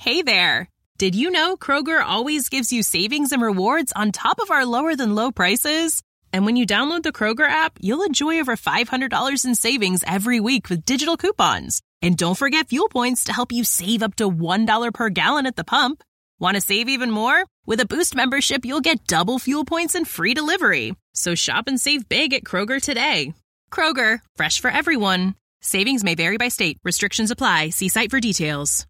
Hey there! Did you know Kroger always gives you savings and rewards on top of our lower-than-low prices? And when you download the Kroger app, you'll enjoy over $500 in savings every week with digital coupons. And don't forget fuel points to help you save up to $1 per gallon at the pump. Want to save even more? With a Boost membership, you'll get double fuel points and free delivery. So shop and save big at Kroger today. Kroger, fresh for everyone. Savings may vary by state. Restrictions apply. See site for details.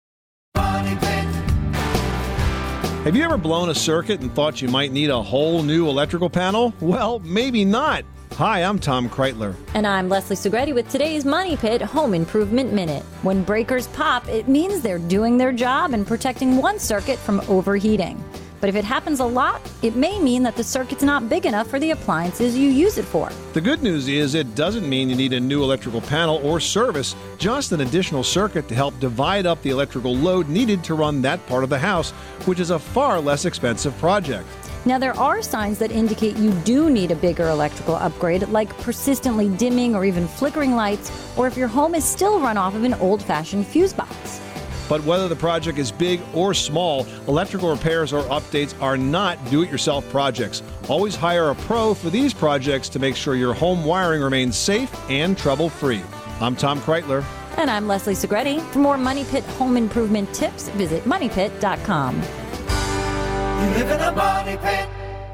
Have you ever blown a circuit and thought you might need a whole new electrical panel? Well, maybe not. Hi, I'm Tom Kreitler. And I'm Leslie Segretti with today's Money Pit Home Improvement Minute. When breakers pop, it means they're doing their job and protecting one circuit from overheating. But if it happens a lot, it may mean that the circuit's not big enough for the appliances you use it for. The good news is it doesn't mean you need a new electrical panel or service, just an additional circuit to help divide up the electrical load needed to run that part of the house, which is a far less expensive project. Now, there are signs that indicate you do need a bigger electrical upgrade, like persistently dimming or even flickering lights, or if your home is still run off of an old-fashioned fuse box. But whether the project is big or small, electrical repairs or updates are not do-it-yourself projects. Always hire a pro for these projects to make sure your home wiring remains safe and trouble-free. I'm Tom Kreitler. And I'm Leslie Segretti. For more Money Pit home improvement tips, visit MoneyPit.com. You live in a money pit.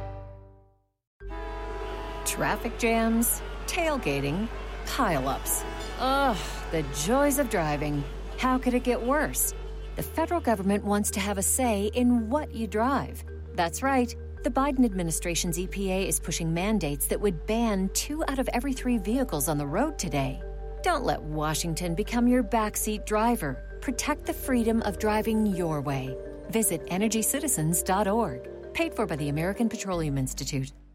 Traffic jams, tailgating, pile-ups. Ugh, the joys of driving. How could it get worse? The federal government wants to have a say in what you drive. That's right. The Biden administration's EPA is pushing mandates that would ban 2 out of every 3 vehicles on the road today. Don't let Washington become your backseat driver. Protect the freedom of driving your way. Visit EnergyCitizens.org. Paid for by the American Petroleum Institute.